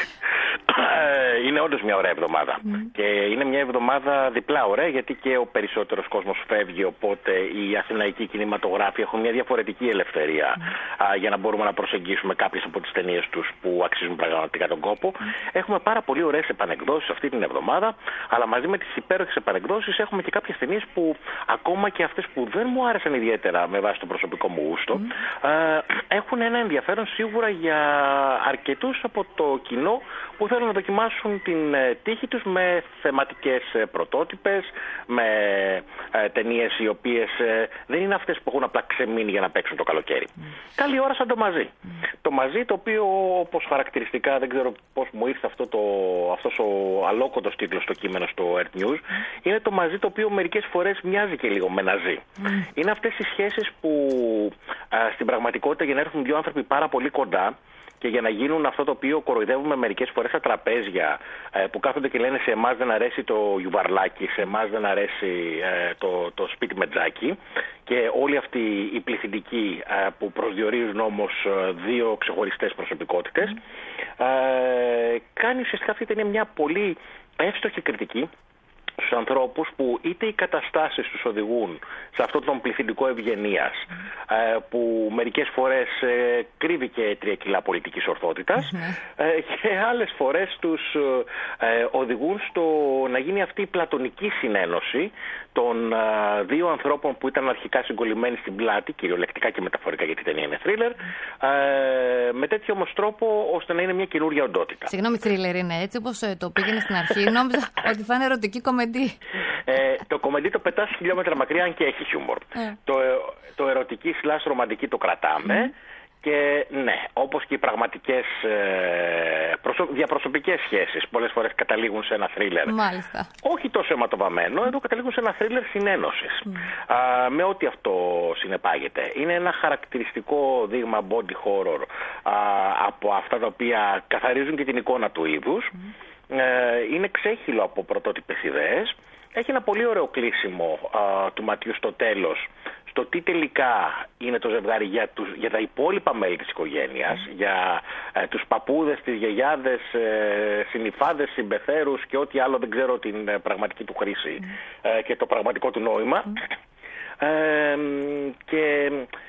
Είναι όντως μια ωραία εβδομάδα. Mm. Και είναι μια εβδομάδα διπλά ωραία, γιατί και ο περισσότερος κόσμος φεύγει, οπότε οι αθηναϊκοί κινηματογράφοι έχουν μια διαφορετική ελευθερία mm. α, για να μπορούμε να προσεγγίσουμε κάποιες από τις ταινίες τους που αξίζουν πραγματικά τον κόπο. Mm. Έχουμε πάρα πολύ ωραίες επανεκδόσεις αυτή την εβδομάδα, αλλά μαζί με τις υπέροχες επανεκδόσεις έχουμε και κάποιες ταινίες που ακόμα και αυτές που δεν μου άρεσαν ιδιαίτερα με βάση το προσωπικό μου γούστο, mm. α, έχουν ένα ενδιαφέρον σίγουρα για αρκετούς από το κοινό που θέλουν να δοκιμάσουν την τύχη τους με θεματικές πρωτότυπες, με ε, ταινίες οι οποίες ε, δεν είναι αυτές που έχουν απλά ξεμείνει για να παίξουν το καλοκαίρι. Mm. Καλή ώρα σαν το μαζί. Mm. Το μαζί, το οποίο όπως χαρακτηριστικά, δεν ξέρω πώς μου ήρθε αυτό το, αυτός ο αλόκοτος τίτλος στο κείμενο στο earthnews, mm. είναι το μαζί το οποίο μερικές φορές μοιάζει και λίγο με ναζί. Mm. Είναι αυτές οι σχέσεις που α, στην πραγματικότητα, για να έρθουν δύο άνθρωποι πάρα πολύ κοντά και για να γίνουν αυτό το οποίο κοροϊδεύουμε μερικές φορές στα τραπέζια, ε, που κάθονται και λένε σε εμάς δεν αρέσει το γιουβαρλάκι, σε εμάς δεν αρέσει ε, το, το σπίτι με τζάκι, και όλοι αυτοί οι πληθυντικοί ε, που προσδιορίζουν όμως δύο ξεχωριστές προσωπικότητες, ε, κάνει ουσιαστικά αυτή η ταινία μια πολύ εύστοχη κριτική στους ανθρώπους που είτε οι καταστάσεις τους οδηγούν σε αυτόν τον πληθυντικό ευγενίας, mm. που μερικές φορές ε, κρύβει και τρία κιλά πολιτικής ορθότητας, mm. ε, και άλλες φορές τους ε, οδηγούν στο να γίνει αυτή η πλατωνική συνένωση των ε, δύο ανθρώπων που ήταν αρχικά συγκολλημένοι στην πλάτη, κυριολεκτικά και μεταφορικά γιατί η ταινία είναι θρίλερ, ε, με τέτοιο όμως τρόπο ώστε να είναι μια καινούργια οντότητα. Συγγνώμη, θρίλερ είναι έτσι όπως το πήγαινε στην αρχή? Νόμιζα ότι θα είναι ερωτική κομμεντή. Ε, το κομμεντή το πετάς χιλιόμετρα μακριά, αν και έχει χιούμορ. Ε. Το, το ερωτική σλάς ρομαντική το κρατάμε. Mm. Και ναι, όπως και οι πραγματικές ε, προσω... διαπροσωπικές σχέσεις πολλές φορές καταλήγουν σε ένα θρίλερ. Μάλιστα. Όχι τόσο αιματοβαμμένο, εδώ καταλήγουν σε ένα θρίλερ συνένωσης. Mm. Α, με ό,τι αυτό συνεπάγεται. Είναι ένα χαρακτηριστικό δείγμα body horror α, από αυτά τα οποία καθαρίζουν και την εικόνα του είδους. Mm. Ε, είναι ξέχυλο από πρωτότυπες ιδέες. Έχει ένα πολύ ωραίο κλείσιμο α, του ματιού στο τέλος, στο τι τελικά είναι το ζευγάρι για, τους, για τα υπόλοιπα μέλη της οικογένειας, mm. για ε, τους παππούδες, τις γιαγιάδες, ε, συνυφάδες, συμπεθέρους και ό,τι άλλο δεν ξέρω την ε, πραγματική του χρήση mm. ε, και το πραγματικό του νόημα. Mm. Ε, και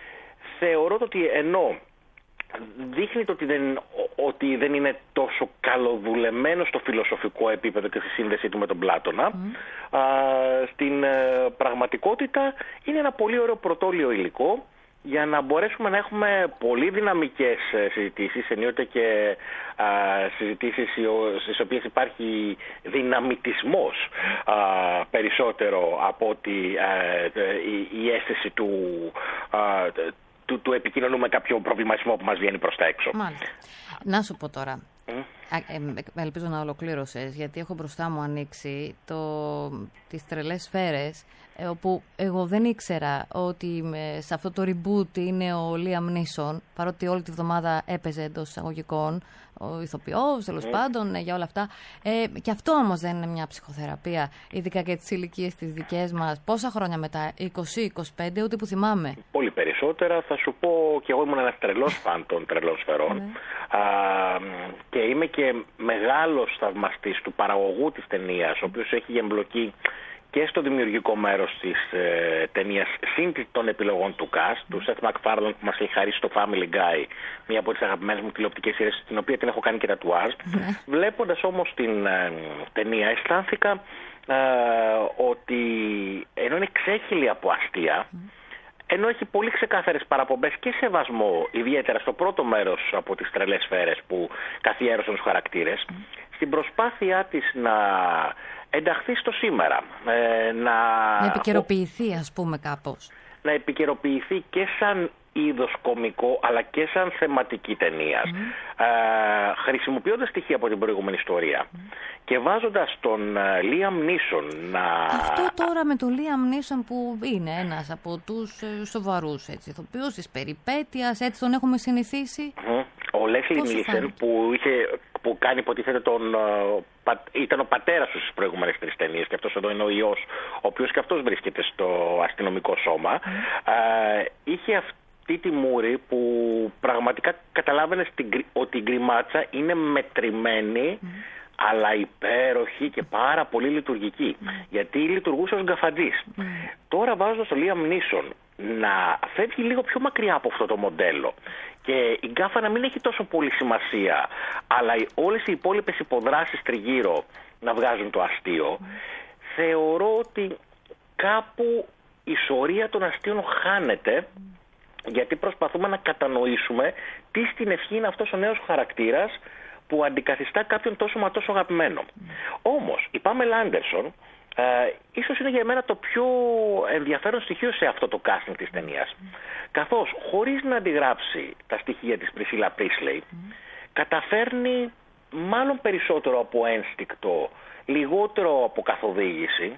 θεωρώ ότι ενώ δείχνει το ότι δεν, ότι δεν είναι τόσο καλοδουλεμένο στο φιλοσοφικό επίπεδο και στη σύνδεσή του με τον Πλάτωνα, mm. α, στην ε, πραγματικότητα είναι ένα πολύ ωραίο πρωτόλιο υλικό για να μπορέσουμε να έχουμε πολύ δυναμικές συζητήσεις, ενίοτε και α, συζητήσεις στις οποίες υπάρχει δυναμητισμός α, περισσότερο από ότι α, η, η αίσθηση του... Α, Του, του επικοινωνούμε κάποιο προβληματισμό που μας βγαίνει προς τα έξω. Μάλιστα. Να σου πω τώρα, mm. ε, ε, ελπίζω να ολοκλήρωσες, γιατί έχω μπροστά μου ανοίξει το, τις τρελές σφαίρες, ε, όπου εγώ δεν ήξερα ότι ε, σε αυτό το reboot είναι ο Liam Neeson, παρότι όλη τη βδομάδα έπαιζε εντός εισαγωγικών, ο ηθοποιός, τέλος mm. πάντων, ε, για όλα αυτά. Ε, και αυτό όμως δεν είναι μια ψυχοθεραπεία, ειδικά και τις ηλικίες τις δικές μας. Πόσα χρόνια μετά, είκοσι είκοσι πέντε, ούτε που θυμάμαι. Πολύ περισσότερα. Θα σου πω, και εγώ ήμουν ένας τρελός φαν των τρελών σφαιρών. Mm. Α, και είμαι και μεγάλος θαυμαστής του παραγωγού της ταινίας, ο οποίος έχει εμπλοκή και στο δημιουργικό μέρος της ε, ταινίας, συν των επιλογών του cast, mm. του Seth MacFarlane που μας έχει χαρίσει στο Family Guy, μία από τις αγαπημένες μου τηλεοπτικές σειρές, την οποία την έχω κάνει και τατουάζ. Mm. Βλέποντας όμως την ε, ταινία, αισθάνθηκα ε, ότι ενώ είναι ξέχυλη από αστεία, mm. ενώ έχει πολύ ξεκάθαρες παραπομπές και σεβασμό, ιδιαίτερα στο πρώτο μέρος από τις τρελές σφαίρες που καθιέρωσαν τους χαρακτήρες, mm. στην προσπάθειά της να ενταχθεί στο σήμερα. Ε, να... να επικαιροποιηθεί, ας πούμε, κάπως. Να επικαιροποιηθεί και σαν είδος κωμικό, αλλά και σαν θεματική ταινία. Mm. Ε, χρησιμοποιώντας στοιχεία από την προηγούμενη ιστορία mm. και βάζοντας τον Liam Neeson να... Αυτό τώρα με τον Liam Neeson που είναι ένας από τους σοβαρούς ηθοποιούς της περιπέτειας, έτσι τον έχουμε συνηθίσει. Mm. Ο Leslie Nielsen που, είχε, που κάνει υποτίθεται τον... ήταν ο πατέρας του στις προηγούμενες τρεις ταινίες και αυτός εδώ είναι ο ιός, ο οποίος και αυτός βρίσκεται στο αστυνομικό σώμα. Mm. Ε, είχε αυτή τη μούρη που πραγματικά καταλάβαινες ότι η γκριμάτσα είναι μετρημένη mm. αλλά υπέροχη και πάρα πολύ λειτουργική. Mm. Γιατί λειτουργούσε ως γκαφαντζής. Mm. Τώρα βάζοντας το Liam Neeson να φεύγει λίγο πιο μακριά από αυτό το μοντέλο και η γκάφα να μην έχει τόσο πολύ σημασία, αλλά όλες οι υπόλοιπες υποδράσεις τριγύρω να βγάζουν το αστείο, mm. θεωρώ ότι κάπου η σωρία των αστείων χάνεται, mm. γιατί προσπαθούμε να κατανοήσουμε τι στην ευχή είναι αυτός ο νέος χαρακτήρας που αντικαθιστά κάποιον τόσο μα τόσο αγαπημένο. Mm. Όμως η Πάμελα Άντερσον Ε, ίσως είναι για εμένα το πιο ενδιαφέρον στοιχείο σε αυτό το casting της ταινίας. Mm. Καθώς χωρίς να αντιγράψει τα στοιχεία της Πρισίλα Πρίσλεϊ, mm. καταφέρνει μάλλον περισσότερο από ένστικτο, λιγότερο από καθοδήγηση,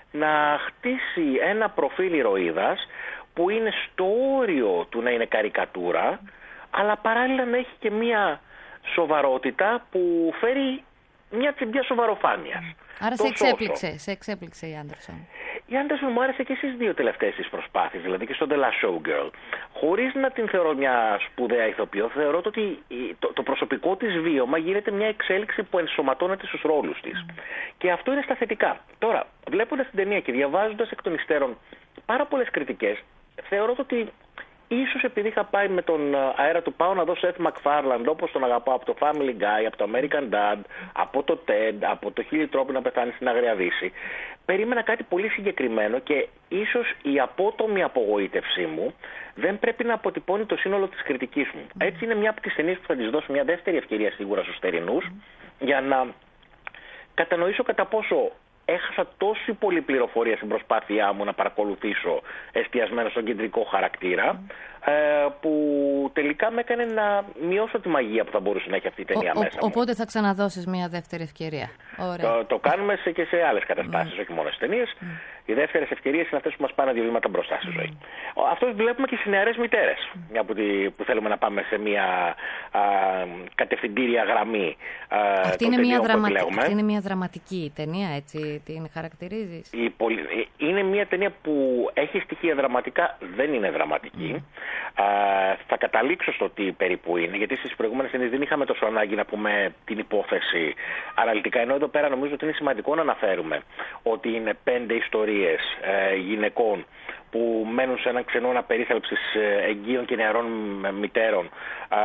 να χτίσει ένα προφίλ ηρωίδας που είναι στο όριο του να είναι καρικατούρα, mm. αλλά παράλληλα να έχει και μια σοβαρότητα που φέρει μια τσιμπιά σοβαροφάνειας. Mm. Άρα σε εξέπληξε, σε εξέπληξε η Άντερσον. Η Άντερσον μου άρεσε και στις δύο τελευταίες της προσπάθειες, δηλαδή και στο The Last Showgirl. Χωρίς να την θεωρώ μια σπουδαία ηθοποιό, θεωρώ ότι το, το προσωπικό της βίωμα γίνεται μια εξέλιξη που ενσωματώνεται στους ρόλους της. Mm. Και αυτό είναι στα θετικά. Τώρα, βλέποντας την ταινία και διαβάζοντας εκ των υστέρων πάρα πολλές κριτικές, θεωρώ ότι ίσως επειδή είχα πάει με τον αέρα του πάω να δω Seth MacFarlane όπως τον αγαπάω από το Family Guy, από το American Dad, από το TED, από το Χίλιοι τρόποι να πεθάνεις στην Άγρια Δύση, περίμενα κάτι πολύ συγκεκριμένο και ίσως η απότομη απογοήτευσή μου δεν πρέπει να αποτυπώνει το σύνολο της κριτικής μου. Έτσι είναι μια από τις ταινίες που θα της δώσω μια δεύτερη ευκαιρία σίγουρα στους θερινούς για να κατανοήσω κατά πόσο έχασα τόση πολλή πληροφορία στην προσπάθειά μου να παρακολουθήσω εστιασμένο στον κεντρικό χαρακτήρα, mm. ε, που τελικά με έκανε να μειώσω τη μαγεία που θα μπορούσε να έχει αυτή η ταινία ο, μέσα ο, μου. Οπότε θα ξαναδώσεις μια δεύτερη ευκαιρία. Ωραία. Το, το κάνουμε σε, και σε άλλες καταστάσεις, mm. όχι μόνο στις ταινίες. Mm. Οι δεύτερες ευκαιρίες είναι αυτές που μας πάνε δύο βήματα μπροστά στη ζωή. Mm. Αυτό βλέπουμε και στις νεαρές μητέρες, mm. μια που, που θέλουμε να πάμε σε μια α, κατευθυντήρια γραμμή. Α, αυτή, είναι μια δραματι... αυτή είναι μια δραματική ταινία, έτσι την χαρακτηρίζεις? Η πολυ... Είναι μια ταινία που έχει στοιχεία δραματικά, δεν είναι δραματική. Mm. Α, θα καταλήξω στο τι περίπου είναι, γιατί στις προηγούμενες ταινίες δεν είχαμε τόσο ανάγκη να πούμε την υπόθεση αναλυτικά, ενώ εδώ πέρα νομίζω ότι είναι σημαντικό να αναφέρουμε ότι είναι πέντε ιστορίες ε, γυναικών που μένουν σε έναν ξενώνα περίθαλψης εγγύων και νεαρών μητέρων, α,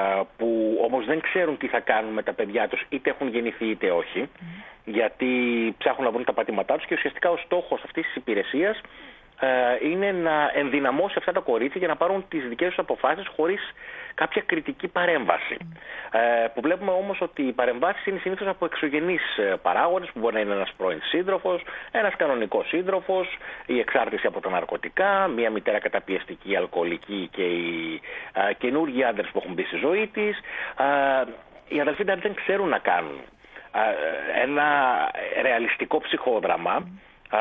που όμως δεν ξέρουν τι θα κάνουν με τα παιδιά τους, είτε έχουν γεννηθεί είτε όχι, mm. γιατί ψάχνουν να βρουν τα πατήματά τους και ουσιαστικά ο στόχος αυτής της υπηρεσίας α, είναι να ενδυναμώσει αυτά τα κορίτσια για να πάρουν τις δικές τους αποφάσεις χωρίς κάποια κριτική παρέμβαση. Mm. Ε, που βλέπουμε όμως ότι οι παρεμβάσεις είναι συνήθως από εξωγενείς παράγοντες, που μπορεί να είναι ένας πρώην σύντροφος, ένας κανονικός σύντροφος, η εξάρτηση από τα ναρκωτικά, μια μητέρα καταπιεστική, αλκοολική και οι ε, καινούργιοι άντρες που έχουν μπει στη ζωή της. Ε, οι αδελφοί δεν ξέρουν να κάνουν ε, ένα ρεαλιστικό ψυχόδραμα, mm.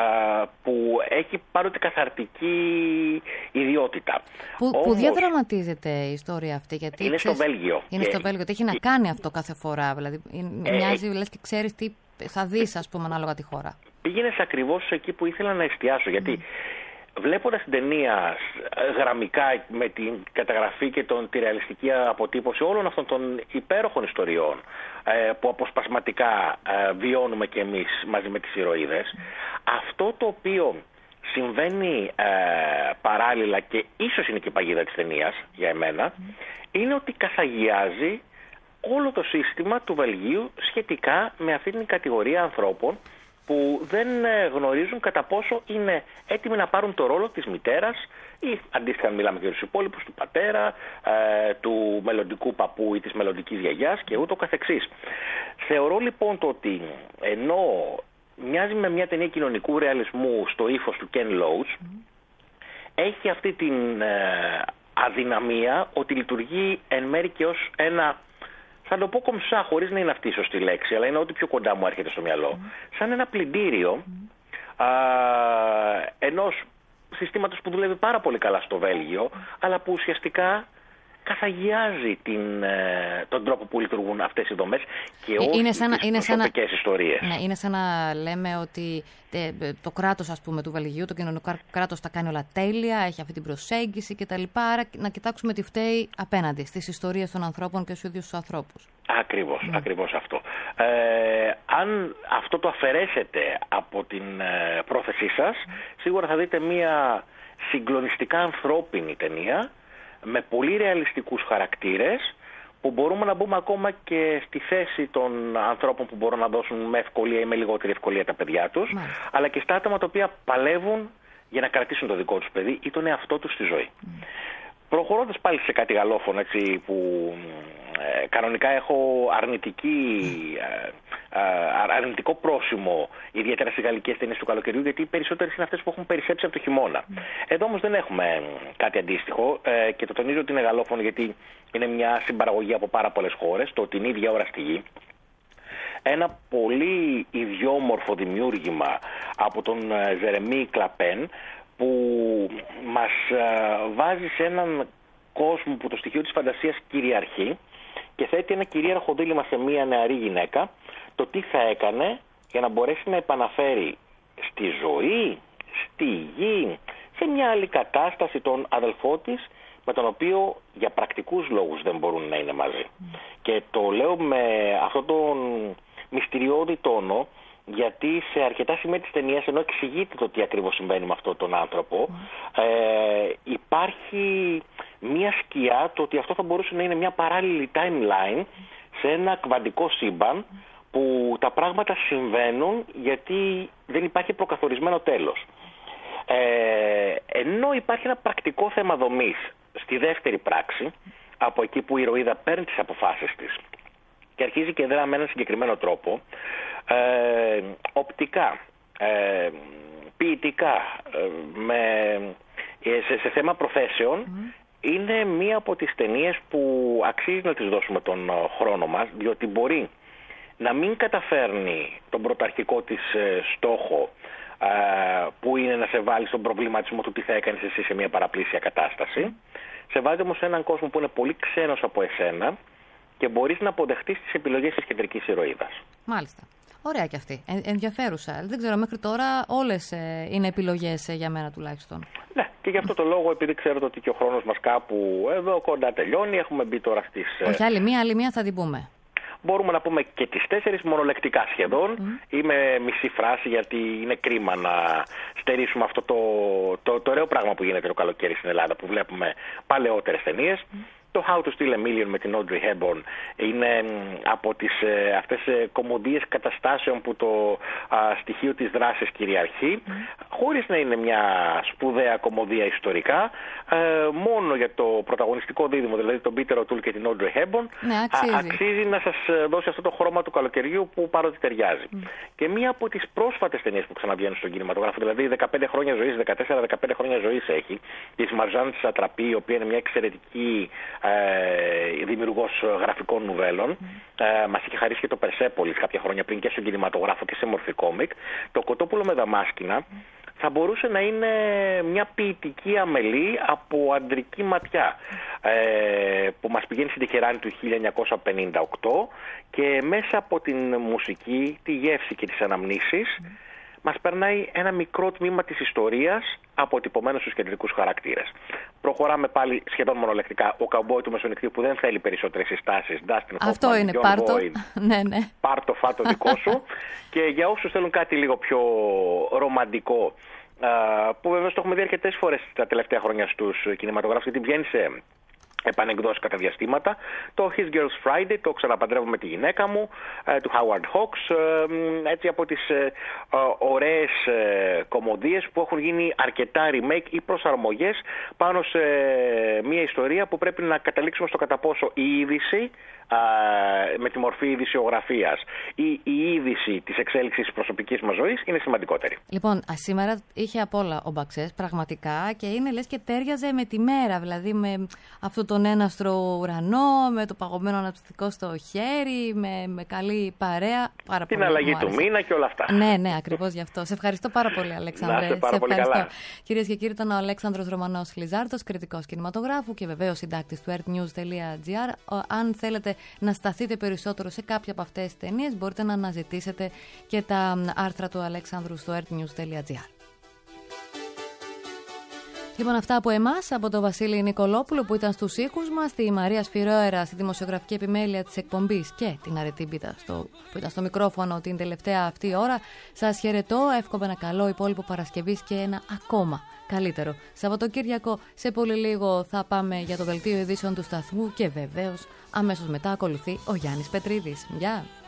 που έχει πάντοτε καθαρτική ιδιότητα. Που, Όμως, που διαδραματίζεται η ιστορία αυτή? Γιατί είναι ξέρεις, στο Βέλγιο. Είναι και... στο Βέλγιο. Τι έχει να κάνει αυτό κάθε φορά? Δηλαδή, ε, μοιάζει, ε, λες και ξέρεις τι θα δεις, ας πούμε, ανάλογα τη χώρα. Πήγαινες ακριβώς εκεί που ήθελα να εστιάσω, γιατί βλέποντας την ταινία γραμμικά με την καταγραφή και τον, τη ρεαλιστική αποτύπωση όλων αυτών των υπέροχων ιστοριών ε, που αποσπασματικά ε, βιώνουμε και εμείς μαζί με τις ηρωίδες, αυτό το οποίο συμβαίνει ε, παράλληλα και ίσως είναι και η παγίδα της ταινίας για εμένα, είναι ότι καθαγιάζει όλο το σύστημα του Βελγίου σχετικά με αυτή την κατηγορία ανθρώπων που δεν γνωρίζουν κατά πόσο είναι έτοιμοι να πάρουν το ρόλο της μητέρας ή αντίστοιχα μιλάμε και τους υπόλοιπους, του πατέρα, ε, του μελλοντικού παππού ή της μελλοντικής γιαγιάς και ούτω καθεξής. Θεωρώ λοιπόν το ότι ενώ μοιάζει με μια ταινία κοινωνικού ρεαλισμού στο ύφος του Ken Loach, mm. έχει αυτή την ε, αδυναμία ότι λειτουργεί εν μέρει και ως ένα, θα το πω κομψά χωρίς να είναι αυτή η σωστή λέξη, αλλά είναι ό,τι πιο κοντά μου έρχεται στο μυαλό, mm. σαν ένα πλυντήριο mm. α, ενός συστήματος που δουλεύει πάρα πολύ καλά στο Βέλγιο, mm. αλλά που ουσιαστικά καθαγιάζει την, τον τρόπο που λειτουργούν αυτές οι δομές και όχι είναι σαν, τις είναι προσωπικές σαν, ιστορίες. Ναι, είναι σαν να λέμε ότι τε, το κράτος, ας πούμε, του Βελγίου, το κοινωνικό κράτος τα κάνει όλα τέλεια, έχει αυτή την προσέγγιση κτλ. Άρα να κοιτάξουμε τι φταίει απέναντι στις ιστορίες των ανθρώπων και στους ίδιους τους ανθρώπους. Ακριβώς, mm. ακριβώς αυτό. Ε, αν αυτό το αφαιρέσετε από την ε, πρόθεσή σας, mm. σίγουρα θα δείτε μια συγκλονιστικά ανθρώπινη ταινία, με πολύ ρεαλιστικούς χαρακτήρες που μπορούμε να μπούμε ακόμα και στη θέση των ανθρώπων που μπορούν να δώσουν με ευκολία ή με λιγότερη ευκολία τα παιδιά τους, mm. αλλά και στα άτομα τα οποία παλεύουν για να κρατήσουν το δικό τους παιδί ή τον εαυτό τους στη ζωή. Mm. Προχωρώντας πάλι σε κάτι γαλλόφωνο, έτσι, που ε, κανονικά έχω αρνητική, ε, ε, αρνητικό πρόσημο, ιδιαίτερα στις γαλλικές ταινίες του καλοκαιριού, γιατί οι περισσότερες είναι αυτές που έχουν περισσέψει από το χειμώνα. Mm. Εδώ όμως δεν έχουμε κάτι αντίστοιχο ε, και το τονίζω ότι είναι γαλλόφωνο γιατί είναι μια συμπαραγωγή από πάρα πολλές χώρες, το την ίδια ώρα στη γη. Ένα πολύ ιδιόμορφο δημιούργημα από τον Ζερεμί Κλαπέν, που μας uh, βάζει σε έναν κόσμο που το στοιχείο της φαντασίας κυριαρχεί και θέτει ένα κυρίαρχο δίλημμα σε μια νεαρή γυναίκα, το τι θα έκανε για να μπορέσει να επαναφέρει στη ζωή, στη γη, σε μια άλλη κατάσταση τον αδελφό της, με τον οποίο για πρακτικούς λόγους δεν μπορούν να είναι μαζί. Mm. Και το λέω με αυτόν τον μυστηριώδη τόνο, γιατί σε αρκετά σημεία της ταινίας, ενώ εξηγείται το τι ακριβώς συμβαίνει με αυτόν τον άνθρωπο, mm. ε, υπάρχει μια σκιά το ότι αυτό θα μπορούσε να είναι μια παράλληλη timeline σε ένα κβαντικό σύμπαν που τα πράγματα συμβαίνουν γιατί δεν υπάρχει προκαθορισμένο τέλος. Ε, ενώ υπάρχει ένα πρακτικό θέμα δομής στη δεύτερη πράξη, από εκεί που η ηρωίδα παίρνει τις αποφάσεις της και αρχίζει και δρά με έναν συγκεκριμένο τρόπο, ε, οπτικά, ε, ποιητικά, ε, με, σε, σε θέμα προθέσεων, mm. είναι μία από τις ταινίες που αξίζει να τις δώσουμε τον χρόνο μας, διότι μπορεί να μην καταφέρνει τον πρωταρχικό της ε, στόχο, ε, που είναι να σε βάλει στον προβληματισμό του τι θα έκανες εσύ σε μια παραπλήσια κατάσταση. Mm. Σε βάζει όμως σε έναν κόσμο που είναι πολύ ξένος από εσένα και μπορείς να αποδεχτείς τις επιλογές της κεντρικής ηρωίδας. Μάλιστα. Ωραία κι αυτή. Ε, ενδιαφέρουσα. Δεν ξέρω, μέχρι τώρα όλες ε, είναι επιλογές ε, για μένα τουλάχιστον. Ναι, και γι' αυτό το λόγο, επειδή ξέρετε ότι και ο χρόνος μας κάπου εδώ κοντά τελειώνει, έχουμε μπει τώρα στις... Όχι, άλλη μία, άλλη μία θα την πούμε. Μπορούμε να πούμε και τις τέσσερις μονολεκτικά σχεδόν, mm. ή με μισή φράση, γιατί είναι κρίμα να στερήσουμε αυτό το, το, το ωραίο πράγμα που γίνεται το καλοκαίρι στην Ελλάδα, που βλέπουμε παλαιότερες ταινίες. Mm. Το How to Steal a Million με την Audrey Hepburn είναι από τις ε, αυτές ε, κομμωδίες καταστάσεων που το α, στοιχείο της δράσης κυριαρχεί, mm. χωρίς να είναι μια σπουδαία κομμωδία ιστορικά, ε, μόνο για το πρωταγωνιστικό δίδυμο, δηλαδή τον Peter O'Toole και την Audrey Hepburn, ναι, αξίζει. Α, αξίζει να σας δώσει αυτό το χρώμα του καλοκαιριού που παρότι ταιριάζει. Mm. Και μία από τις πρόσφατες ταινίες που ξαναβγαίνουν στον κινηματογράφο, δηλαδή δεκαπέντε χρόνια ζωής, δεκατέσσερα δεκαπέντε χρόνια ζωής έχει, της Marjane Satrapi, η οποία είναι μια εξαιρετική Ε, δημιουργός γραφικών νουβέλων. Mm. Ε, μας είχε χαρίσει και το Persepolis κάποια χρόνια πριν και στον κινηματογράφο και σε μορφή κόμικ. Το Κοτόπουλο με δαμάσκηνα mm. θα μπορούσε να είναι μια ποιητική αμελή από αντρική ματιά, ε, που μας πηγαίνει στην Τεχεράνη του χίλια εννιακόσια πενήντα οκτώ και μέσα από την μουσική, τη γεύση και τις αναμνήσεις mm. μας περνάει ένα μικρό τμήμα της ιστορίας αποτυπωμένο στους κεντρικούς χαρακτήρες. Προχωράμε πάλι σχεδόν μονολεκτικά. Ο καουμπόι του Μεσονυχτίου που δεν θέλει περισσότερες συστάσεις. Dustin Αυτό Hoffman, είναι, John πάρτο. Boyd, ναι, ναι. πάρτο, φάτο δικό σου. Και για όσους θέλουν κάτι λίγο πιο ρομαντικό, που βέβαια το έχουμε δει αρκετές φορές τα τελευταία χρόνια στους κινηματογράφους, γιατί βγαίνει σε επανεκδόσεις κατά διαστήματα, το His Girl's Friday, το Ξαναπαντρεύω με τη γυναίκα μου, του Howard Hawks, έτσι από τις ωραίες κομμωδίες που έχουν γίνει αρκετά remake ή προσαρμογές πάνω σε μια ιστορία που πρέπει να καταλήξουμε στο κατά πόσο η είδηση με τη μορφή ειδησιογραφίας ή η είδηση της εξέλιξης της προσωπικής μας ζωής είναι σημαντικότερη. Λοιπόν, σήμερα είχε απ' όλα ο Μπαξές πραγματικά και είναι λες και τέριαζε με τη μέρα, δηλαδή με αυτό τον έναστρο ουρανό, με το παγωμένο αναψυκτικό στο χέρι, με, με καλή παρέα. Πάρα την πολύ αλλαγή του μήνα και όλα αυτά. Ναι, ναι, ακριβώς γι' αυτό. Σε ευχαριστώ πάρα πολύ, Αλέξανδρε. Να είστε πάρα Σε πολύ ευχαριστώ. καλά. Κυρίες και κύριοι, ήταν ο Αλέξανδρος Ρωμανός Χλιζάρτος, κριτικός κινηματογράφου και βεβαίως συντάκτης του earthnews.gr. Αν θέλετε να σταθείτε περισσότερο σε κάποια από αυτές τις ταινίες, μπορείτε να αναζητήσετε και τα άρθρα του Αλέξανδρου στο earthnews.gr. Λοιπόν, αυτά από εμάς, από τον Βασίλη Νικολόπουλο που ήταν στους ήχους μας, τη Μαρία Σφυρόερα στη δημοσιογραφική επιμέλεια της εκπομπής και την Αρετή Μπίτα στο, που ήταν στο μικρόφωνο την τελευταία αυτή ώρα. Σας χαιρετώ, εύχομαι ένα καλό υπόλοιπο Παρασκευής και ένα ακόμα καλύτερο Σαββατοκύριακο. Σε πολύ λίγο θα πάμε για το δελτίο ειδήσεων του σταθμού και βεβαίως αμέσως μετά ακολουθεί ο Γιάννης Πετρίδης. Γεια!